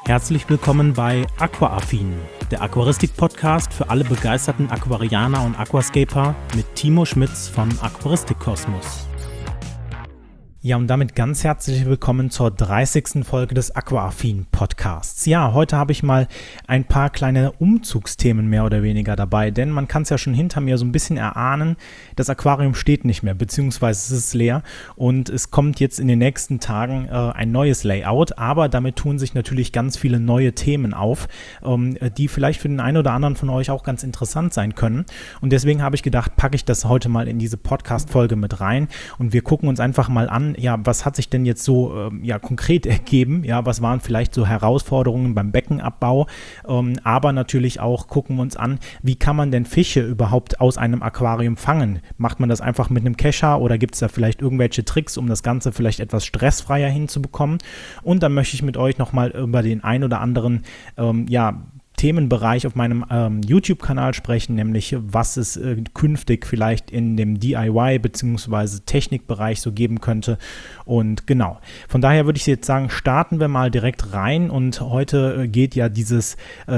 Herzlich willkommen bei Aquaaffin, der Aquaristik-Podcast für alle begeisterten Aquarianer und Aquascaper mit Timo Schmitz von Aquaristik-Kosmos. Ja, und damit ganz herzlich willkommen zur 30. Folge des Aquaaffin-Podcasts. Ja, heute habe ich mal ein paar kleine Umzugsthemen mehr oder weniger dabei, denn man kann es ja schon hinter mir so ein bisschen erahnen, das Aquarium steht nicht mehr, beziehungsweise es ist leer und es kommt jetzt in den nächsten Tagen ein neues Layout, aber damit tun sich natürlich ganz viele neue Themen auf, die vielleicht für den einen oder anderen von euch auch ganz interessant sein können, und deswegen habe ich gedacht, packe ich das heute mal in diese Podcast-Folge mit rein und wir gucken uns einfach mal an, ja, was hat sich denn jetzt so konkret ergeben? Ja, was waren vielleicht so Herausforderungen beim Beckenabbau? Aber natürlich auch gucken wir uns an, wie kann man denn Fische überhaupt aus einem Aquarium fangen? Macht man das einfach mit einem Kescher oder gibt es da vielleicht irgendwelche Tricks, um das Ganze vielleicht etwas stressfreier hinzubekommen? Und dann möchte ich mit euch nochmal über den ein oder anderen, Themenbereich auf meinem YouTube-Kanal sprechen, nämlich was es künftig vielleicht in dem DIY bzw. Technikbereich so geben könnte. Und genau, von daher würde ich jetzt sagen, starten wir mal direkt rein, und heute geht ja diese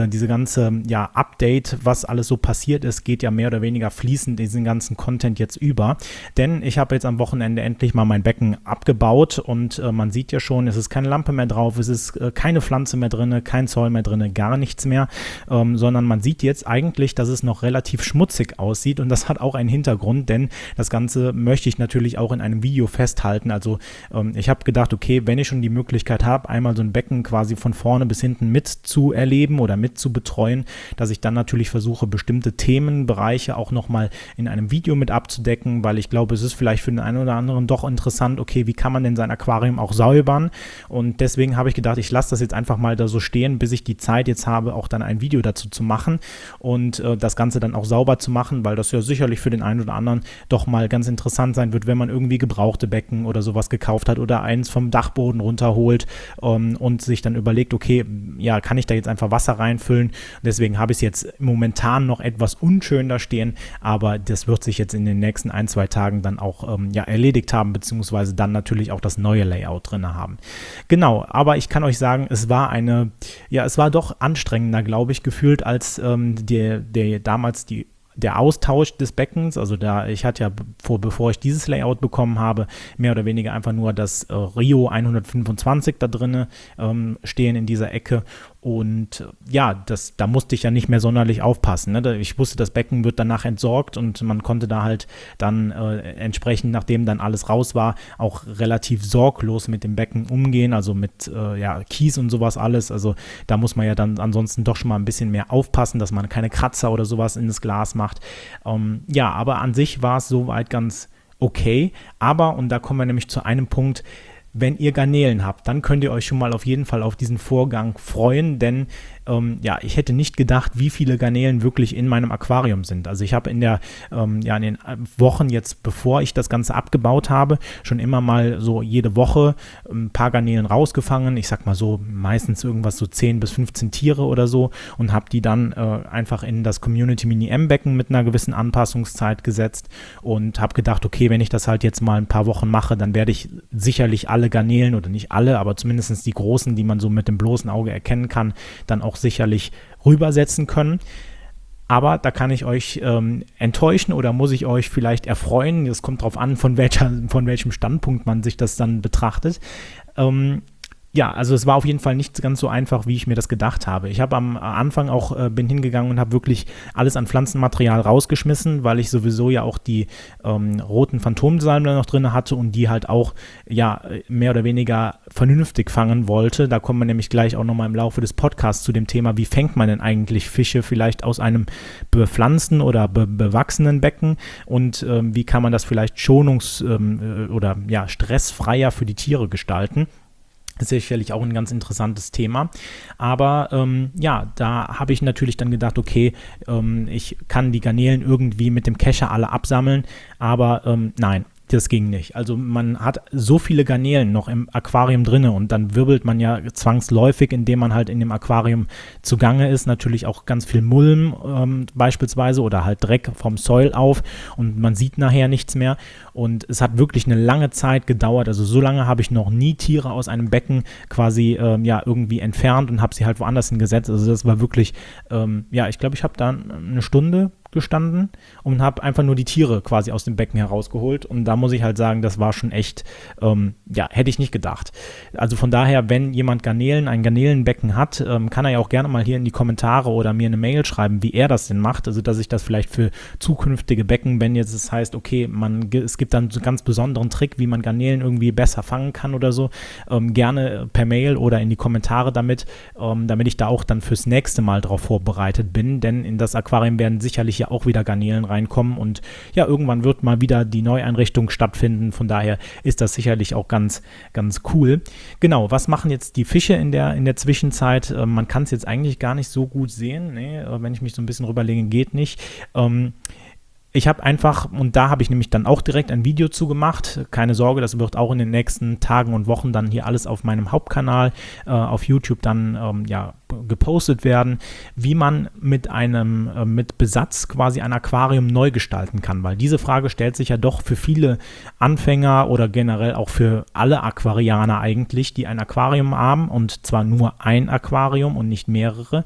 ganze Update, was alles so passiert ist, geht ja mehr oder weniger fließend diesen ganzen Content jetzt über, denn ich habe jetzt am Wochenende endlich mal mein Becken abgebaut und man sieht ja schon, es ist keine Lampe mehr drauf, es ist keine Pflanze mehr drin, kein Zoll mehr drin, gar nichts mehr. Sondern man sieht jetzt eigentlich, dass es noch relativ schmutzig aussieht, und das hat auch einen Hintergrund, denn das Ganze möchte ich natürlich auch in einem Video festhalten. Also ich habe gedacht, okay, wenn ich schon die Möglichkeit habe, einmal so ein Becken quasi von vorne bis hinten mitzuerleben oder mitzubetreuen, dass ich dann natürlich versuche, bestimmte Themenbereiche auch nochmal in einem Video mit abzudecken, weil ich glaube, es ist vielleicht für den einen oder anderen doch interessant, okay, wie kann man denn sein Aquarium auch säubern, und deswegen habe ich gedacht, ich lasse das jetzt einfach mal da so stehen, bis ich die Zeit jetzt habe, auch dann ein Video dazu zu machen und das Ganze dann auch sauber zu machen, weil das ja sicherlich für den einen oder anderen doch mal ganz interessant sein wird, wenn man irgendwie gebrauchte Becken oder sowas gekauft hat oder eins vom Dachboden runterholt und sich dann überlegt, okay, ja, kann ich da jetzt einfach Wasser reinfüllen? Deswegen habe ich es jetzt momentan noch etwas unschön da stehen, aber das wird sich jetzt in den nächsten 1-2 Tagen dann auch erledigt haben, beziehungsweise dann natürlich auch das neue Layout drin haben. Genau, aber ich kann euch sagen, es war doch anstrengender, glaube ich, gefühlt als damals der Austausch des Beckens. Also ich hatte ja bevor ich dieses Layout bekommen habe, mehr oder weniger einfach nur das Rio 125 da drinne stehen in dieser Ecke. Und da musste ich ja nicht mehr sonderlich aufpassen. Ne? Ich wusste, das Becken wird danach entsorgt und man konnte da halt dann entsprechend, nachdem dann alles raus war, auch relativ sorglos mit dem Becken umgehen, also mit Kies und sowas alles. Also da muss man ja dann ansonsten doch schon mal ein bisschen mehr aufpassen, dass man keine Kratzer oder sowas in das Glas macht. Aber an sich war es soweit ganz okay. Aber, und da kommen wir nämlich zu einem Punkt, wenn ihr Garnelen habt, dann könnt ihr euch schon mal auf jeden Fall auf diesen Vorgang freuen, denn ich hätte nicht gedacht, wie viele Garnelen wirklich in meinem Aquarium sind. Also ich habe in den Wochen jetzt, bevor ich das Ganze abgebaut habe, schon immer mal so jede Woche ein paar Garnelen rausgefangen. Ich sag mal so, meistens irgendwas so 10 bis 15 Tiere oder so, und habe die dann einfach in das Community Mini M-Becken mit einer gewissen Anpassungszeit gesetzt und habe gedacht, okay, wenn ich das halt jetzt mal ein paar Wochen mache, dann werde ich sicherlich alle Garnelen, oder nicht alle, aber zumindest die großen, die man so mit dem bloßen Auge erkennen kann, dann auch sicherlich rübersetzen können. Aber da kann ich euch enttäuschen oder muss ich euch vielleicht erfreuen. Es kommt darauf an, von welchem Standpunkt man sich das dann betrachtet. Also es war auf jeden Fall nicht ganz so einfach, wie ich mir das gedacht habe. Ich habe am Anfang auch, bin hingegangen und habe wirklich alles an Pflanzenmaterial rausgeschmissen, weil ich sowieso ja auch die roten Phantomsalmen noch drin hatte und die halt auch mehr oder weniger vernünftig fangen wollte. Da kommen wir nämlich gleich auch nochmal im Laufe des Podcasts zu dem Thema, wie fängt man denn eigentlich Fische vielleicht aus einem bepflanzten oder bewachsenen Becken, und wie kann man das vielleicht stressfreier für die Tiere gestalten. Das ist sicherlich auch ein ganz interessantes Thema, aber da habe ich natürlich dann gedacht, okay, ich kann die Garnelen irgendwie mit dem Kescher alle absammeln, aber nein, das ging nicht. Also man hat so viele Garnelen noch im Aquarium drinne und dann wirbelt man ja zwangsläufig, indem man halt in dem Aquarium zugange ist, natürlich auch ganz viel Mulm beispielsweise oder halt Dreck vom Soil auf und man sieht nachher nichts mehr. Und es hat wirklich eine lange Zeit gedauert. Also so lange habe ich noch nie Tiere aus einem Becken quasi irgendwie entfernt und habe sie halt woanders hingesetzt. Also das war wirklich, ich glaube, ich habe da eine Stunde gestanden und habe einfach nur die Tiere quasi aus dem Becken herausgeholt und da muss ich halt sagen, das war schon echt, hätte ich nicht gedacht. Also von daher, wenn jemand ein Garnelenbecken hat, kann er ja auch gerne mal hier in die Kommentare oder mir eine Mail schreiben, wie er das denn macht, also dass ich das vielleicht für zukünftige Becken, wenn jetzt es heißt, okay, es gibt dann so einen ganz besonderen Trick, wie man Garnelen irgendwie besser fangen kann oder so, gerne per Mail oder in die Kommentare damit ich da auch dann fürs nächste Mal drauf vorbereitet bin, denn in das Aquarium werden sicherlich ja auch wieder Garnelen reinkommen und ja, irgendwann wird mal wieder die Neueinrichtung stattfinden, von daher ist das sicherlich auch ganz, ganz cool. Genau, was machen jetzt die Fische in der Zwischenzeit? Man kann es jetzt eigentlich gar nicht so gut sehen, wenn ich mich so ein bisschen rüberlege, geht nicht. Ich habe einfach, und da habe ich nämlich dann auch direkt ein Video zu gemacht, keine Sorge, das wird auch in den nächsten Tagen und Wochen dann hier alles auf meinem Hauptkanal auf YouTube dann gepostet werden, wie man mit Besatz quasi ein Aquarium neu gestalten kann, weil diese Frage stellt sich ja doch für viele Anfänger oder generell auch für alle Aquarianer eigentlich, die ein Aquarium haben und zwar nur ein Aquarium und nicht mehrere.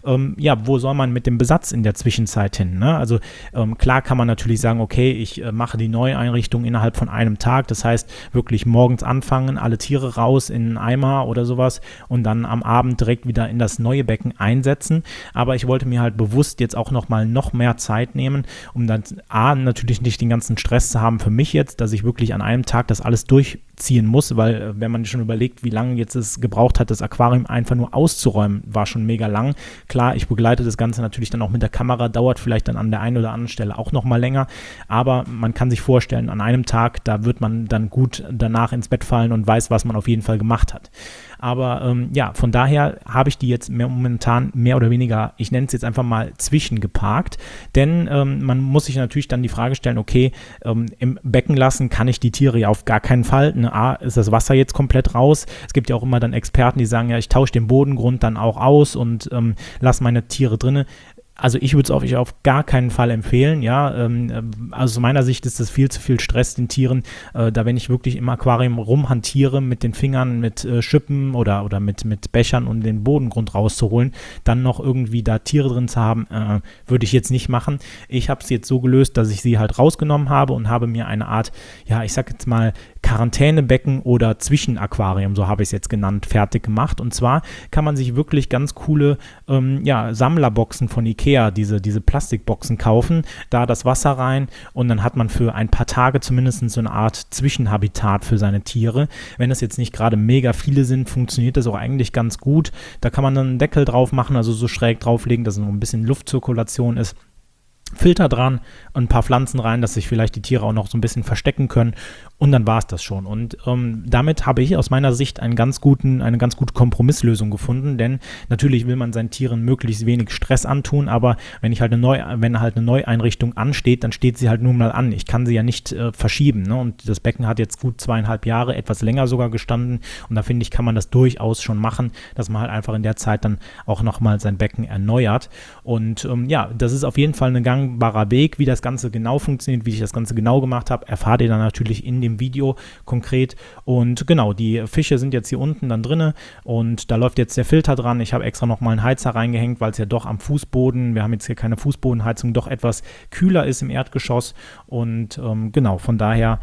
Wo soll man mit dem Besatz in der Zwischenzeit hin? Ne? Also klar kann man natürlich sagen, okay, ich mache die Neueinrichtung innerhalb von einem Tag, das heißt wirklich morgens anfangen, alle Tiere raus in einen Eimer oder sowas und dann am Abend direkt wieder in das neue Becken einsetzen, aber ich wollte mir halt bewusst jetzt auch noch mehr Zeit nehmen, um dann natürlich nicht den ganzen Stress zu haben für mich jetzt, dass ich wirklich an einem Tag das alles durchziehen muss, weil wenn man schon überlegt, wie lange jetzt es gebraucht hat, das Aquarium einfach nur auszuräumen, war schon mega lang. Klar, ich begleite das Ganze natürlich dann auch mit der Kamera, dauert vielleicht dann an der einen oder anderen Stelle auch noch mal länger, aber man kann sich vorstellen, an einem Tag, da wird man dann gut danach ins Bett fallen und weiß, was man auf jeden Fall gemacht hat. Aber von daher habe ich die jetzt momentan mehr oder weniger, ich nenne es jetzt einfach mal zwischengeparkt, denn man muss sich natürlich dann die Frage stellen, okay, im Becken lassen kann ich die Tiere ja auf gar keinen Fall. Ist das Wasser jetzt komplett raus? Es gibt ja auch immer dann Experten, die sagen, ja, ich tausche den Bodengrund dann auch aus und lasse meine Tiere drinne. Also ich würde es euch auf gar keinen Fall empfehlen, also aus meiner Sicht ist das viel zu viel Stress den Tieren, da wenn ich wirklich im Aquarium rumhantiere mit den Fingern, mit Schippen oder mit Bechern und den Bodengrund rauszuholen, dann noch irgendwie da Tiere drin zu haben, würde ich jetzt nicht machen. Ich habe es jetzt so gelöst, dass ich sie halt rausgenommen habe und habe mir eine Art, ich sag jetzt mal Quarantänebecken oder Zwischenaquarium, so habe ich es jetzt genannt, fertig gemacht. Und zwar kann man sich wirklich ganz coole Sammlerboxen von Ikea, diese Plastikboxen kaufen, da das Wasser rein und dann hat man für ein paar Tage zumindest so eine Art Zwischenhabitat für seine Tiere. Wenn das jetzt nicht gerade mega viele sind, funktioniert das auch eigentlich ganz gut. Da kann man dann einen Deckel drauf machen, also so schräg drauflegen, dass noch ein bisschen Luftzirkulation ist. Filter dran und ein paar Pflanzen rein, dass sich vielleicht die Tiere auch noch so ein bisschen verstecken können und dann war es das schon. Und damit habe ich aus meiner Sicht eine ganz gute Kompromisslösung gefunden, denn natürlich will man seinen Tieren möglichst wenig Stress antun, aber wenn halt eine Neueinrichtung ansteht, dann steht sie halt nun mal an. Ich kann sie ja nicht verschieben, ne? Und das Becken hat jetzt gut 2,5 Jahre, etwas länger sogar gestanden und da finde ich, kann man das durchaus schon machen, dass man halt einfach in der Zeit dann auch nochmal sein Becken erneuert und das ist auf jeden Fall ein gangbarer Weg, wie das Ganze genau funktioniert, wie ich das Ganze genau gemacht habe, erfahrt ihr dann natürlich in dem Video konkret und genau, die Fische sind jetzt hier unten dann drinne und da läuft jetzt der Filter dran. Ich habe extra nochmal einen Heizer reingehängt, weil es ja doch am Fußboden, wir haben jetzt hier keine Fußbodenheizung, doch etwas kühler ist im Erdgeschoss und genau, von daher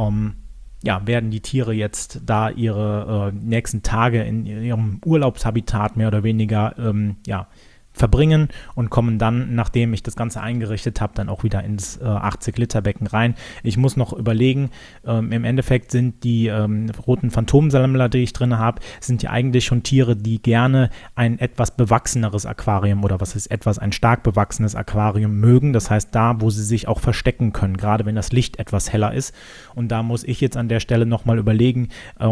werden die Tiere jetzt da ihre nächsten Tage in ihrem Urlaubshabitat mehr oder weniger verbringen und kommen dann, nachdem ich das Ganze eingerichtet habe, dann auch wieder ins 80-Liter-Becken rein. Ich muss noch überlegen, im Endeffekt sind die roten Phantomsammler, die ich drin habe, sind ja eigentlich schon Tiere, die gerne ein etwas bewachseneres Aquarium oder ein stark bewachsenes Aquarium mögen. Das heißt, da, wo sie sich auch verstecken können, gerade wenn das Licht etwas heller ist. Und da muss ich jetzt an der Stelle nochmal überlegen,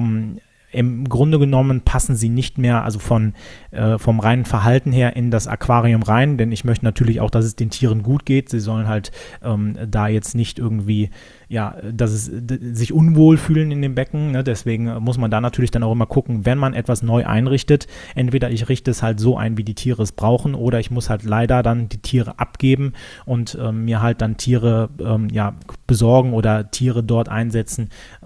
im Grunde genommen passen sie nicht mehr, also vom reinen Verhalten her in das Aquarium rein, denn ich möchte natürlich auch, dass es den Tieren gut geht. Sie sollen halt da jetzt nicht irgendwie dass es sich unwohl fühlen in dem Becken. Ne? Deswegen muss man da natürlich dann auch immer gucken, wenn man etwas neu einrichtet. Entweder ich richte es halt so ein, wie die Tiere es brauchen, oder ich muss halt leider dann die Tiere abgeben und mir halt dann Tiere besorgen oder Tiere dort einsetzen,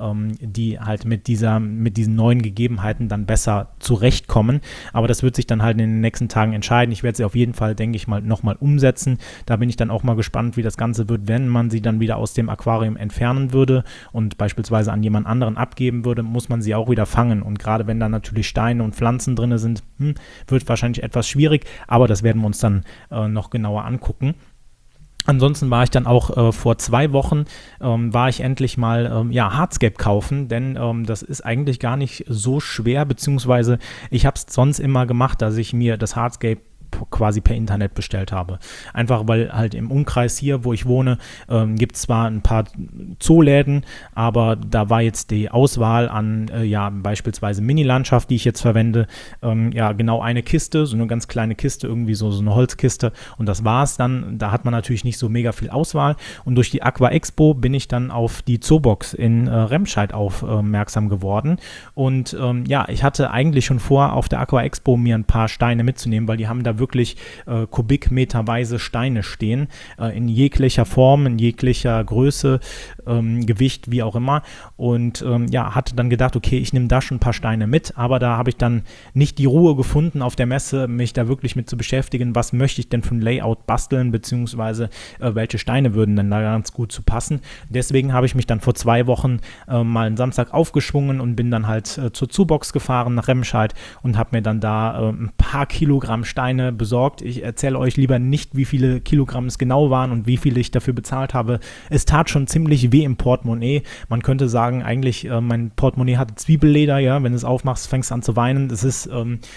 die halt mit diesen neuen Gegebenheiten dann besser zurechtkommen. Aber das wird sich dann halt in den nächsten Tagen entscheiden. Ich werde sie auf jeden Fall, denke ich mal, nochmal umsetzen. Da bin ich dann auch mal gespannt, wie das Ganze wird, wenn man sie dann wieder aus dem Aquarium entfernen würde und beispielsweise an jemand anderen abgeben würde, muss man sie auch wieder fangen. Und gerade wenn da natürlich Steine und Pflanzen drin sind, wird wahrscheinlich etwas schwierig, aber das werden wir uns dann noch genauer angucken. Ansonsten war ich dann auch vor 2 Wochen, war ich endlich mal Hardscape kaufen, denn das ist eigentlich gar nicht so schwer, beziehungsweise ich habe es sonst immer gemacht, dass ich mir das Hardscape quasi per Internet bestellt habe. Einfach weil halt im Umkreis hier, wo ich wohne, gibt es zwar ein paar Zooläden, aber da war jetzt die Auswahl an beispielsweise Mini-Landschaft, die ich jetzt verwende, genau eine Kiste, so eine ganz kleine Kiste, irgendwie so eine Holzkiste, und das war es dann. Da hat man natürlich nicht so mega viel Auswahl, und durch die Aqua Expo bin ich dann auf die Zoobox in Remscheid aufmerksam geworden, und ich hatte eigentlich schon vor, auf der Aqua Expo mir ein paar Steine mitzunehmen, weil die haben da wirklich kubikmeterweise Steine stehen, in jeglicher Form, in jeglicher Größe, Gewicht, wie auch immer, und hatte dann gedacht, okay, ich nehme da schon ein paar Steine mit, aber da habe ich dann nicht die Ruhe gefunden auf der Messe, mich da wirklich mit zu beschäftigen, was möchte ich denn für ein Layout basteln, beziehungsweise welche Steine würden denn da ganz gut zu passen. Deswegen habe ich mich dann vor 2 Wochen mal einen Samstag aufgeschwungen und bin dann halt zur Zoobox gefahren nach Remscheid und habe mir dann da ein paar Kilogramm Steine besorgt. Ich erzähle euch lieber nicht, wie viele Kilogramm es genau waren und wie viel ich dafür bezahlt habe. Es tat schon ziemlich weh im Portemonnaie. Man könnte sagen, eigentlich mein Portemonnaie hatte Zwiebelleder, ja, wenn du es aufmachst, fängst du an zu weinen. Das ist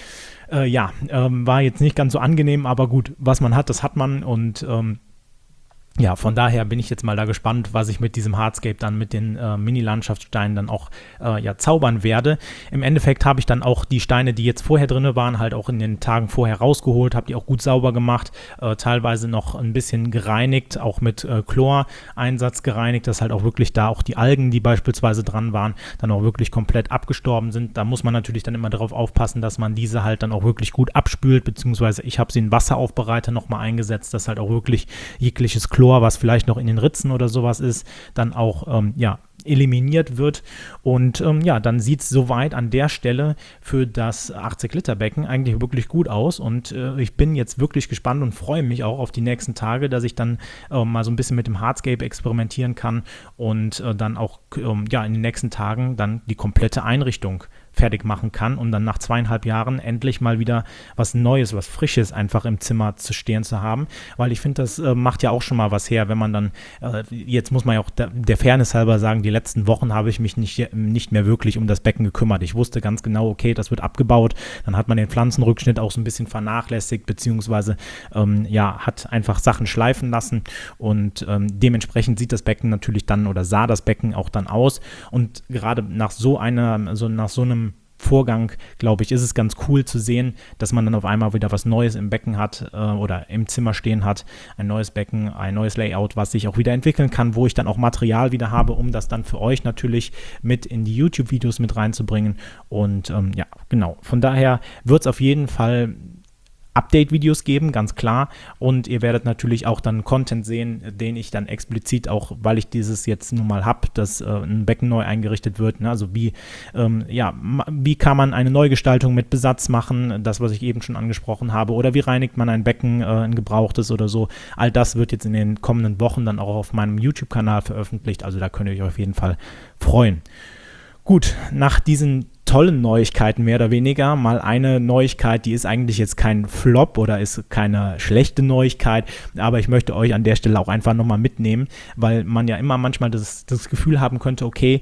war jetzt nicht ganz so angenehm, aber gut, was man hat, das hat man, und von daher bin ich jetzt mal da gespannt, was ich mit diesem Hardscape dann mit den Mini-Landschaftssteinen dann auch zaubern werde. Im Endeffekt habe ich dann auch die Steine, die jetzt vorher drin waren, halt auch in den Tagen vorher rausgeholt, habe die auch gut sauber gemacht, teilweise noch ein bisschen gereinigt, auch mit Chloreinsatz gereinigt, dass halt auch wirklich da auch die Algen, die beispielsweise dran waren, dann auch wirklich komplett abgestorben sind. Da muss man natürlich dann immer darauf aufpassen, dass man diese halt dann auch wirklich gut abspült, beziehungsweise ich habe sie in Wasseraufbereiter nochmal eingesetzt, dass halt auch wirklich jegliches Chlor, was vielleicht noch in den Ritzen oder sowas ist, dann auch eliminiert wird. Und dann sieht es soweit an der Stelle für das 80-Liter-Becken eigentlich wirklich gut aus, und ich bin jetzt wirklich gespannt und freue mich auch auf die nächsten Tage, dass ich dann mal so ein bisschen mit dem Hardscape experimentieren kann und dann auch in den nächsten Tagen dann die komplette Einrichtung fertig machen kann, um dann nach 2,5 Jahren endlich mal wieder was Neues, was Frisches einfach im Zimmer zu stehen zu haben, weil ich finde, das macht ja auch schon mal was her, wenn man dann, jetzt muss man ja auch der Fairness halber sagen, die letzten Wochen habe ich mich nicht mehr wirklich um das Becken gekümmert. Ich wusste ganz genau, okay, das wird abgebaut, dann hat man den Pflanzenrückschnitt auch so ein bisschen vernachlässigt, beziehungsweise hat einfach Sachen schleifen lassen, und dementsprechend sieht das Becken natürlich dann, oder sah das Becken auch dann aus, und gerade nach so einem Vorgang, glaube ich, ist es ganz cool zu sehen, dass man dann auf einmal wieder was Neues im Becken hat oder im Zimmer stehen hat, ein neues Becken, ein neues Layout, was sich auch wieder entwickeln kann, wo ich dann auch Material wieder habe, um das dann für euch natürlich mit in die YouTube-Videos mit reinzubringen, und genau, von daher wird es auf jeden Fall Update-Videos geben, ganz klar, und ihr werdet natürlich auch dann Content sehen, den ich dann explizit auch, weil ich dieses jetzt nun mal habe, dass ein Becken neu eingerichtet wird, ne? Also wie kann man eine Neugestaltung mit Besatz machen, das, was ich eben schon angesprochen habe, oder wie reinigt man ein Becken, ein gebrauchtes oder so, all das wird jetzt in den kommenden Wochen dann auch auf meinem YouTube-Kanal veröffentlicht, also da könnt ihr euch auf jeden Fall freuen. Gut, nach diesen tollen Neuigkeiten mehr oder weniger, mal eine Neuigkeit, die ist eigentlich jetzt kein Flop oder ist keine schlechte Neuigkeit, aber ich möchte euch an der Stelle auch einfach nochmal mitnehmen, weil man ja immer manchmal das Gefühl haben könnte, okay,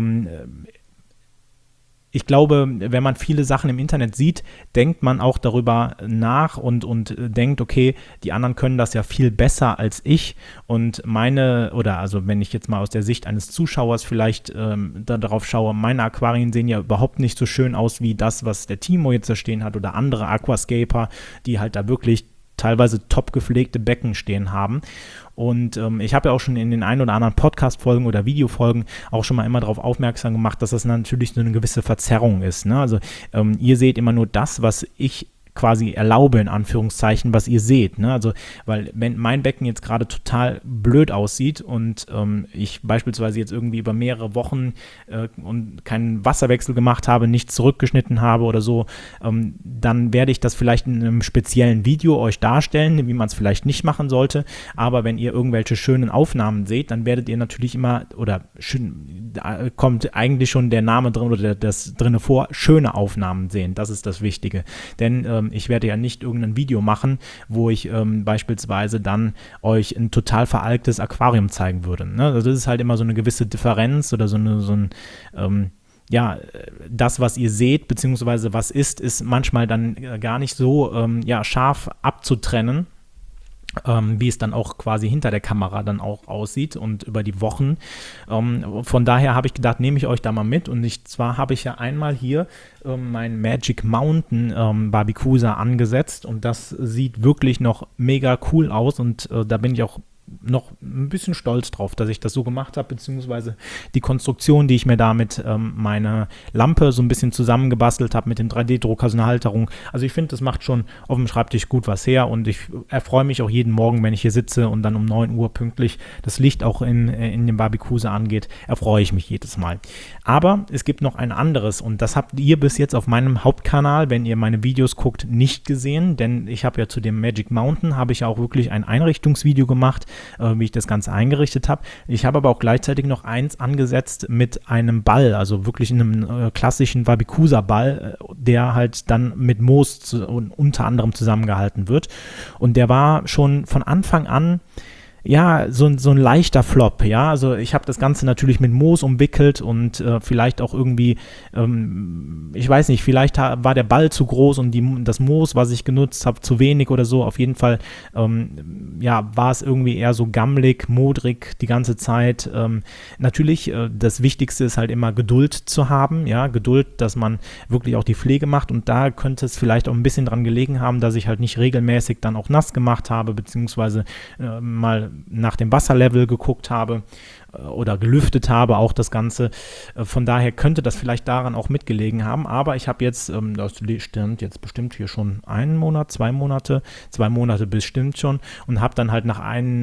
ich glaube, wenn man viele Sachen im Internet sieht, denkt man auch darüber nach und denkt, okay, die anderen können das ja viel besser als ich, und wenn ich jetzt mal aus der Sicht eines Zuschauers vielleicht darauf schaue, meine Aquarien sehen ja überhaupt nicht so schön aus wie das, was der Timo jetzt da stehen hat, oder andere Aquascaper, die halt da wirklich teilweise top gepflegte Becken stehen haben. Und ich habe ja auch schon in den ein oder anderen Podcast-Folgen oder Videofolgen auch schon mal immer darauf aufmerksam gemacht, dass das natürlich so eine gewisse Verzerrung ist. Ne? Also ihr seht immer nur das, was ich quasi erlaube, in Anführungszeichen, was ihr seht. Ne? Also, weil wenn mein Becken jetzt gerade total blöd aussieht und ich beispielsweise jetzt irgendwie über mehrere Wochen und keinen Wasserwechsel gemacht habe, nichts zurückgeschnitten habe oder so, dann werde ich das vielleicht in einem speziellen Video euch darstellen, wie man es vielleicht nicht machen sollte. Aber wenn ihr irgendwelche schönen Aufnahmen seht, dann werdet ihr natürlich immer, oder da kommt eigentlich schon der Name drin oder das drinne vor, schöne Aufnahmen sehen. Das ist das Wichtige. Denn ich werde ja nicht irgendein Video machen, wo ich beispielsweise dann euch ein total veralktes Aquarium zeigen würde. Ne? Also das ist halt immer so eine gewisse Differenz oder das, was ihr seht, beziehungsweise was ist manchmal dann gar nicht so scharf abzutrennen, wie es dann auch quasi hinter der Kamera dann auch aussieht und über die Wochen. Von daher habe ich gedacht, nehme ich euch da mal mit, und zwar habe ich ja einmal hier mein Magic Mountain Barbicusa angesetzt, und das sieht wirklich noch mega cool aus, und da bin ich auch noch ein bisschen stolz drauf, dass ich das so gemacht habe, beziehungsweise die Konstruktion, die ich mir da mit meiner Lampe so ein bisschen zusammengebastelt habe, mit dem 3D-Drucker, so eine Halterung. Also ich finde, das macht schon auf dem Schreibtisch gut was her, und ich erfreue mich auch jeden Morgen, wenn ich hier sitze und dann um 9 Uhr pünktlich das Licht auch in dem Barbicusa angeht, erfreue ich mich jedes Mal. Aber es gibt noch ein anderes, und das habt ihr bis jetzt auf meinem Hauptkanal, wenn ihr meine Videos guckt, nicht gesehen, denn ich habe ja zu dem Magic Mountain, habe ich ja auch wirklich ein Einrichtungsvideo gemacht, wie ich das Ganze eingerichtet habe. Ich habe aber auch gleichzeitig noch eins angesetzt mit einem Ball, also wirklich einem klassischen Barbicusa-Ball, der halt dann mit Moos unter anderem zusammengehalten wird. Und der war schon von Anfang an so ein leichter Flop, ja, also ich habe das Ganze natürlich mit Moos umwickelt und vielleicht auch irgendwie, ich weiß nicht, vielleicht war der Ball zu groß und das Moos, was ich genutzt habe, zu wenig oder so. Auf jeden Fall, war es irgendwie eher so gammelig, modrig die ganze Zeit. Natürlich, das Wichtigste ist halt immer Geduld zu haben, ja, Geduld, dass man wirklich auch die Pflege macht, und da könnte es vielleicht auch ein bisschen dran gelegen haben, dass ich halt nicht regelmäßig dann auch nass gemacht habe, beziehungsweise mal nach dem Wasserlevel geguckt habe oder gelüftet habe, auch das Ganze. Von daher könnte das vielleicht daran auch mitgelegen haben, aber ich habe jetzt, das stimmt jetzt bestimmt hier schon 1 Monat, 2 Monate bestimmt schon, und habe dann halt nach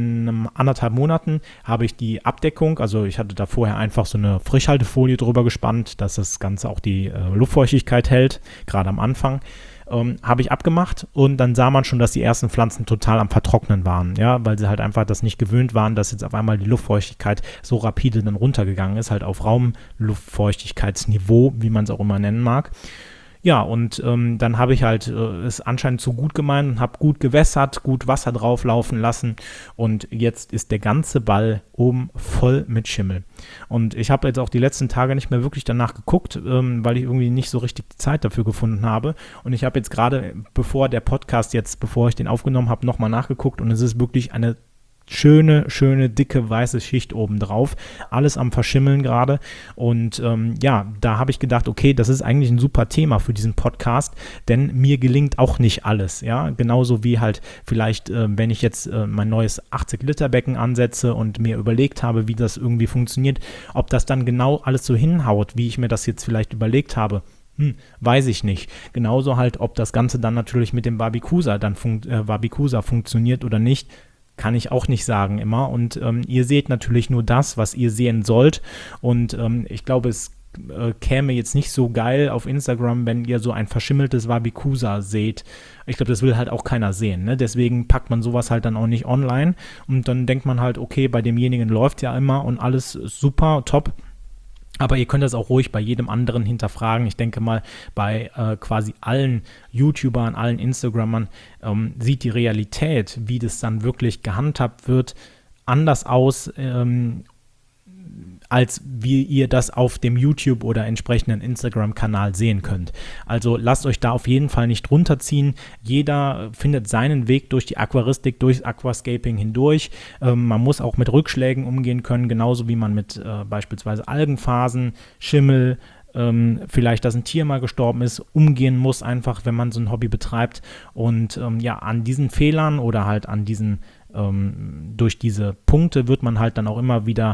1,5 Monaten habe ich die Abdeckung, also ich hatte da vorher einfach so eine Frischhaltefolie drüber gespannt, dass das Ganze auch die Luftfeuchtigkeit hält, gerade am Anfang. Habe ich abgemacht, und dann sah man schon, dass die ersten Pflanzen total am Vertrocknen waren, ja, weil sie halt einfach das nicht gewöhnt waren, dass jetzt auf einmal die Luftfeuchtigkeit so rapide dann runtergegangen ist, halt auf Raumluftfeuchtigkeitsniveau, wie man es auch immer nennen mag. Ja, und dann habe ich halt es anscheinend zu gut gemeint und habe gut gewässert, gut Wasser drauflaufen lassen, und jetzt ist der ganze Ball oben voll mit Schimmel. Und ich habe jetzt auch die letzten Tage nicht mehr wirklich danach geguckt, weil ich irgendwie nicht so richtig die Zeit dafür gefunden habe. Und ich habe jetzt gerade, bevor ich den aufgenommen habe, nochmal nachgeguckt, und es ist wirklich eine schöne, dicke, weiße Schicht oben drauf. Alles am Verschimmeln gerade. Und da habe ich gedacht, okay, das ist eigentlich ein super Thema für diesen Podcast, denn mir gelingt auch nicht alles. Ja, genauso wie halt vielleicht, wenn ich jetzt mein neues 80-Liter-Becken ansetze und mir überlegt habe, wie das irgendwie funktioniert, ob das dann genau alles so hinhaut, wie ich mir das jetzt vielleicht überlegt habe. Weiß ich nicht. Genauso halt, ob das Ganze dann natürlich mit dem Barbicusa funktioniert oder nicht, kann ich auch nicht sagen immer. Und ihr seht natürlich nur das, was ihr sehen sollt. Und ich glaube, es käme jetzt nicht so geil auf Instagram, wenn ihr so ein verschimmeltes Barbicusa seht. Ich glaube, das will halt auch keiner sehen, ne? Deswegen packt man sowas halt dann auch nicht online. Und dann denkt man halt, okay, bei demjenigen läuft ja immer und alles super, top. Aber ihr könnt das auch ruhig bei jedem anderen hinterfragen. Ich denke mal, bei quasi allen YouTubern, allen Instagrammern sieht die Realität, wie das dann wirklich gehandhabt wird, anders aus, als wie ihr das auf dem YouTube oder entsprechenden Instagram-Kanal sehen könnt. Also lasst euch da auf jeden Fall nicht runterziehen. Jeder findet seinen Weg durch die Aquaristik, durchs Aquascaping hindurch. Man muss auch mit Rückschlägen umgehen können, genauso wie man mit beispielsweise Algenphasen, Schimmel, vielleicht, dass ein Tier mal gestorben ist, umgehen muss einfach, wenn man so ein Hobby betreibt. Und an diesen Fehlern oder halt an diesen, durch diese Punkte wird man halt dann auch immer wieder,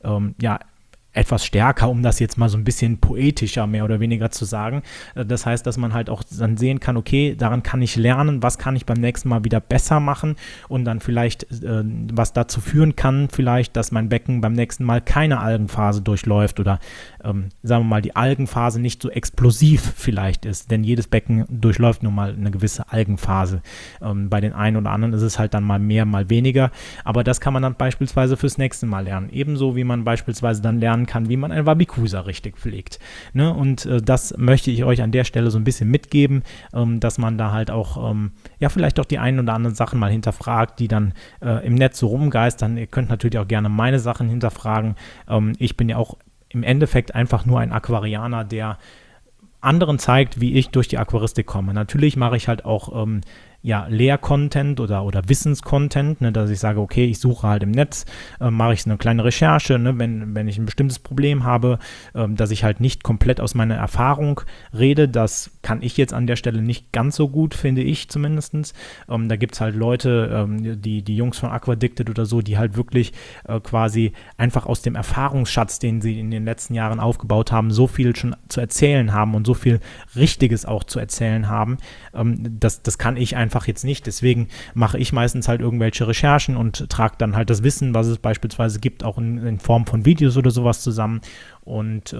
etwas stärker, um das jetzt mal so ein bisschen poetischer mehr oder weniger zu sagen. Das heißt, dass man halt auch dann sehen kann, okay, daran kann ich lernen, was kann ich beim nächsten Mal wieder besser machen und dann vielleicht, was dazu führen kann, vielleicht, dass mein Becken beim nächsten Mal keine Algenphase durchläuft oder sagen wir mal, die Algenphase nicht so explosiv vielleicht ist, denn jedes Becken durchläuft nun mal eine gewisse Algenphase. Bei den einen oder anderen ist es halt dann mal mehr, mal weniger, aber das kann man dann beispielsweise fürs nächste Mal lernen. Ebenso wie man beispielsweise dann lernen kann, wie man ein Wabikusa richtig pflegt. Ne? Und das möchte ich euch an der Stelle so ein bisschen mitgeben, dass man da halt auch, vielleicht auch die einen oder anderen Sachen mal hinterfragt, die dann im Netz so rumgeistern. Ihr könnt natürlich auch gerne meine Sachen hinterfragen. Ich bin ja auch im Endeffekt einfach nur ein Aquarianer, der anderen zeigt, wie ich durch die Aquaristik komme. Natürlich mache ich halt auch Lehr-Content oder Wissens-Content, ne, dass ich sage, okay, ich suche halt im Netz, mache ich eine kleine Recherche, ne, wenn ich ein bestimmtes Problem habe, dass ich halt nicht komplett aus meiner Erfahrung rede. Das kann ich jetzt an der Stelle nicht ganz so gut, finde ich zumindest. Da gibt es halt Leute, die Jungs von Aquadicted oder so, die halt wirklich quasi einfach aus dem Erfahrungsschatz, den sie in den letzten Jahren aufgebaut haben, so viel schon zu erzählen haben und so viel Richtiges auch zu erzählen haben. Das kann ich einfach jetzt nicht, deswegen mache ich meistens halt irgendwelche Recherchen und trage dann halt das Wissen, was es beispielsweise gibt, auch in Form von Videos oder sowas zusammen und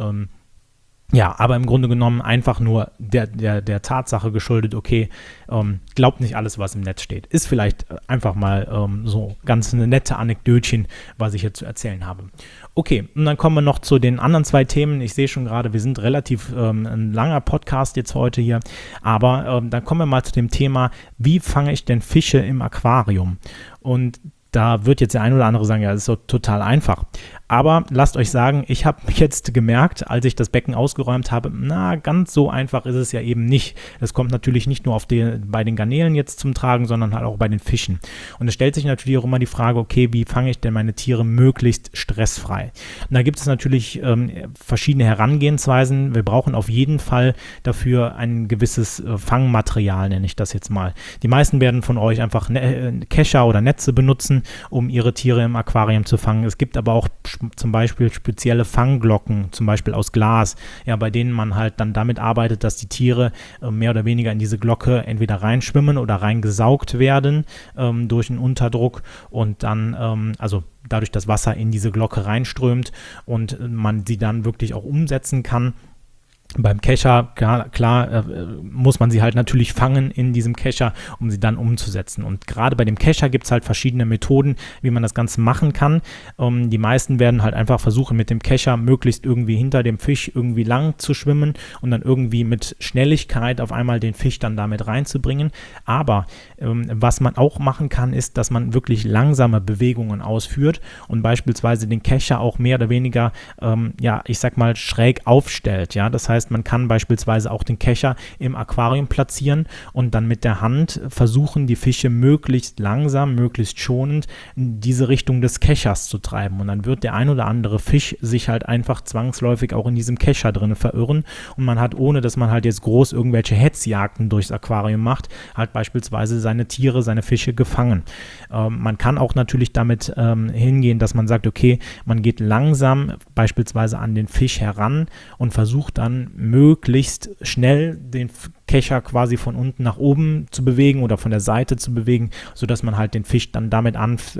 aber im Grunde genommen einfach nur der Tatsache geschuldet, okay, glaubt nicht alles, was im Netz steht. Ist vielleicht einfach mal so ganz eine nette Anekdötchen, was ich hier zu erzählen habe. Okay, und dann kommen wir noch zu den anderen 2 Themen. Ich sehe schon gerade, wir sind relativ ein langer Podcast jetzt heute hier, aber dann kommen wir mal zu dem Thema, wie fange ich denn Fische im Aquarium? Und da wird jetzt der ein oder andere sagen, ja, das ist so total einfach. Aber lasst euch sagen, ich habe jetzt gemerkt, als ich das Becken ausgeräumt habe, ganz so einfach ist es ja eben nicht. Das kommt natürlich nicht nur bei den Garnelen jetzt zum Tragen, sondern halt auch bei den Fischen. Und es stellt sich natürlich auch immer die Frage, okay, wie fange ich denn meine Tiere möglichst stressfrei? Und da gibt es natürlich verschiedene Herangehensweisen. Wir brauchen auf jeden Fall dafür ein gewisses Fangmaterial, nenne ich das jetzt mal. Die meisten werden von euch einfach Kescher oder Netze benutzen, um ihre Tiere im Aquarium zu fangen. Es gibt aber auch zum Beispiel spezielle Fangglocken, zum Beispiel aus Glas, bei denen man halt dann damit arbeitet, dass die Tiere mehr oder weniger in diese Glocke entweder reinschwimmen oder reingesaugt werden durch einen Unterdruck und dann, dadurch das Wasser in diese Glocke reinströmt und man sie dann wirklich auch umsetzen kann. Beim Kescher, klar, muss man sie halt natürlich fangen in diesem Kescher, um sie dann umzusetzen. Und gerade bei dem Kescher gibt es halt verschiedene Methoden, wie man das Ganze machen kann. Die meisten werden halt einfach versuchen, mit dem Kescher möglichst irgendwie hinter dem Fisch irgendwie lang zu schwimmen und dann irgendwie mit Schnelligkeit auf einmal den Fisch dann damit reinzubringen. Aber was man auch machen kann, ist, dass man wirklich langsame Bewegungen ausführt und beispielsweise den Kescher auch mehr oder weniger, ich sag mal, schräg aufstellt. Ja, das heißt, man kann beispielsweise auch den Kescher im Aquarium platzieren und dann mit der Hand versuchen, die Fische möglichst langsam, möglichst schonend in diese Richtung des Keschers zu treiben. Und dann wird der ein oder andere Fisch sich halt einfach zwangsläufig auch in diesem Kescher drin verirren. Und man hat, ohne dass man halt jetzt groß irgendwelche Hetzjagden durchs Aquarium macht, halt beispielsweise seine Tiere, seine Fische gefangen. Man kann auch natürlich damit hingehen, dass man sagt, okay, man geht langsam beispielsweise an den Fisch heran und versucht dann möglichst schnell den Kescher quasi von unten nach oben zu bewegen oder von der Seite zu bewegen, sodass man halt den Fisch dann damit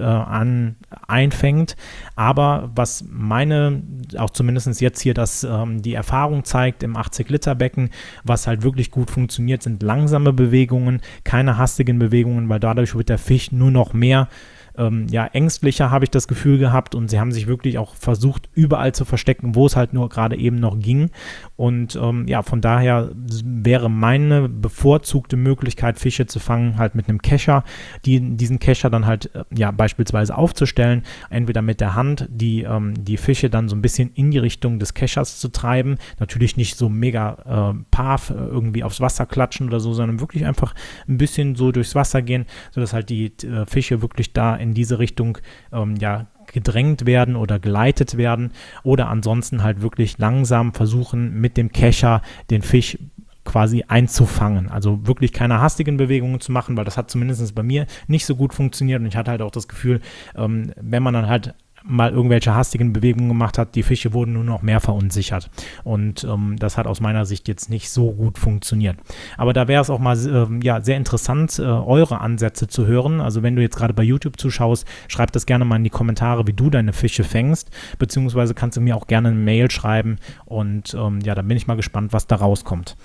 einfängt. Aber was auch zumindest jetzt hier die Erfahrung zeigt im 80-Liter-Becken, was halt wirklich gut funktioniert, sind langsame Bewegungen, keine hastigen Bewegungen, weil dadurch wird der Fisch nur noch mehr ängstlicher, habe ich das Gefühl gehabt, und sie haben sich wirklich auch versucht, überall zu verstecken, wo es halt nur gerade eben noch ging. Und von daher wäre meine bevorzugte Möglichkeit, Fische zu fangen, halt mit einem Kescher, diesen Kescher dann halt beispielsweise aufzustellen, entweder mit der Hand die Fische dann so ein bisschen in die Richtung des Keschers zu treiben, natürlich nicht so mega paff irgendwie aufs Wasser klatschen oder so, sondern wirklich einfach ein bisschen so durchs Wasser gehen, sodass halt die Fische wirklich da in diese Richtung gedrängt werden oder geleitet werden oder ansonsten halt wirklich langsam versuchen, mit dem Kescher den Fisch quasi einzufangen. Also wirklich keine hastigen Bewegungen zu machen, weil das hat zumindest bei mir nicht so gut funktioniert und ich hatte halt auch das Gefühl, wenn man dann halt mal irgendwelche hastigen Bewegungen gemacht hat, die Fische wurden nur noch mehr verunsichert und das hat aus meiner Sicht jetzt nicht so gut funktioniert. Aber da wäre es auch mal sehr interessant, eure Ansätze zu hören. Also wenn du jetzt gerade bei YouTube zuschaust, schreib das gerne mal in die Kommentare, wie du deine Fische fängst, beziehungsweise kannst du mir auch gerne eine Mail schreiben und dann bin ich mal gespannt, was da rauskommt.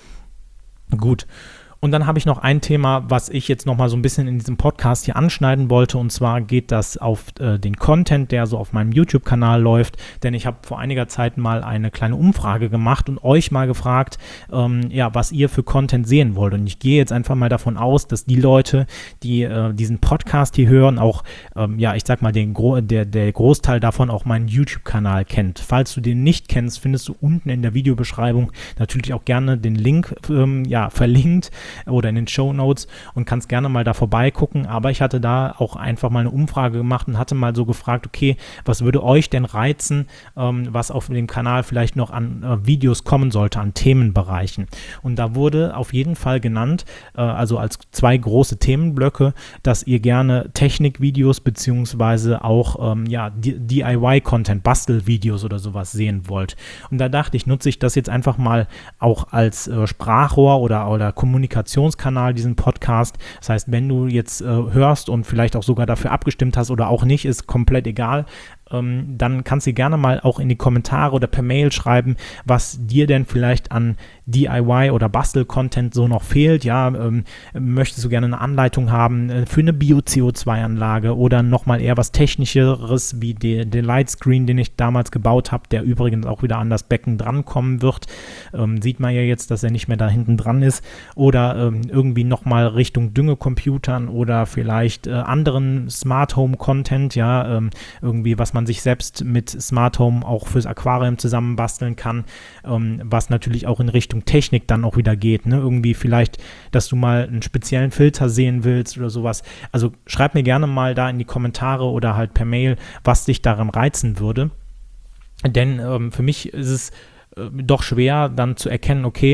Gut. Und dann habe ich noch ein Thema, was ich jetzt nochmal so ein bisschen in diesem Podcast hier anschneiden wollte. Und zwar geht das auf den Content, der so auf meinem YouTube-Kanal läuft. Denn ich habe vor einiger Zeit mal eine kleine Umfrage gemacht und euch mal gefragt, was ihr für Content sehen wollt. Und ich gehe jetzt einfach mal davon aus, dass die Leute, die diesen Podcast hier hören, auch, ich sag mal, der Großteil davon auch meinen YouTube-Kanal kennt. Falls du den nicht kennst, findest du unten in der Videobeschreibung natürlich auch gerne den Link verlinkt oder in den Shownotes und kannst gerne mal da vorbeigucken, aber ich hatte da auch einfach mal eine Umfrage gemacht und hatte mal so gefragt, okay, was würde euch denn reizen, was auf dem Kanal vielleicht noch an Videos kommen sollte, an Themenbereichen, und da wurde auf jeden Fall genannt, also als 2 große Themenblöcke, dass ihr gerne Technikvideos beziehungsweise auch DIY-Content, Bastelvideos oder sowas sehen wollt, und da dachte ich, nutze ich das jetzt einfach mal auch als Sprachrohr oder Kommunikationskanal, diesen Podcast. Das heißt, wenn du jetzt hörst und vielleicht auch sogar dafür abgestimmt hast oder auch nicht, ist komplett egal, dann kannst du gerne mal auch in die Kommentare oder per Mail schreiben, was dir denn vielleicht an DIY oder Bastel-Content so noch fehlt. Ja, möchtest du gerne eine Anleitung haben für eine Bio-CO2-Anlage oder nochmal eher was Technischeres wie den Lightscreen, den ich damals gebaut habe, der übrigens auch wieder an das Becken drankommen wird. Sieht man ja jetzt, dass er nicht mehr da hinten dran ist. Oder irgendwie nochmal Richtung Düngecomputern oder vielleicht anderen Smart Home Content, irgendwie was man sich selbst mit Smart Home auch fürs Aquarium zusammen basteln kann, was natürlich auch in Richtung Technik dann auch wieder geht, ne? Irgendwie vielleicht, dass du mal einen speziellen Filter sehen willst oder sowas. Also schreib mir gerne mal da in die Kommentare oder halt per Mail, was dich daran reizen würde. Denn für mich ist es doch schwer dann zu erkennen, okay,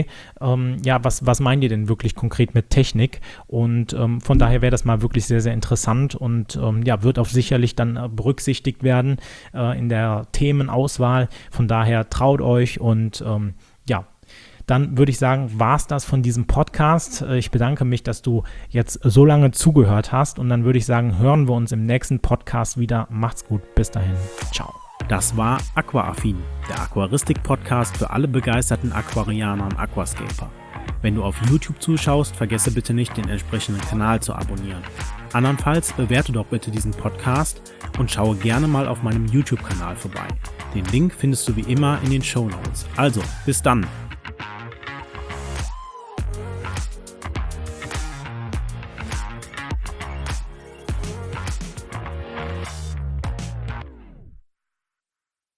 was meint ihr denn wirklich konkret mit Technik? Und von daher wäre das mal wirklich sehr, sehr interessant und wird auch sicherlich dann berücksichtigt werden in der Themenauswahl. Von daher traut euch und dann würde ich sagen, war es das von diesem Podcast. Ich bedanke mich, dass du jetzt so lange zugehört hast und dann würde ich sagen, hören wir uns im nächsten Podcast wieder. Macht's gut, bis dahin. Ciao. Das war Aquaaffin, der Aquaristik-Podcast für alle begeisterten Aquarianer und Aquascaper. Wenn du auf YouTube zuschaust, vergesse bitte nicht, den entsprechenden Kanal zu abonnieren. Andernfalls bewerte doch bitte diesen Podcast und schaue gerne mal auf meinem YouTube-Kanal vorbei. Den Link findest du wie immer in den Shownotes. Also, bis dann!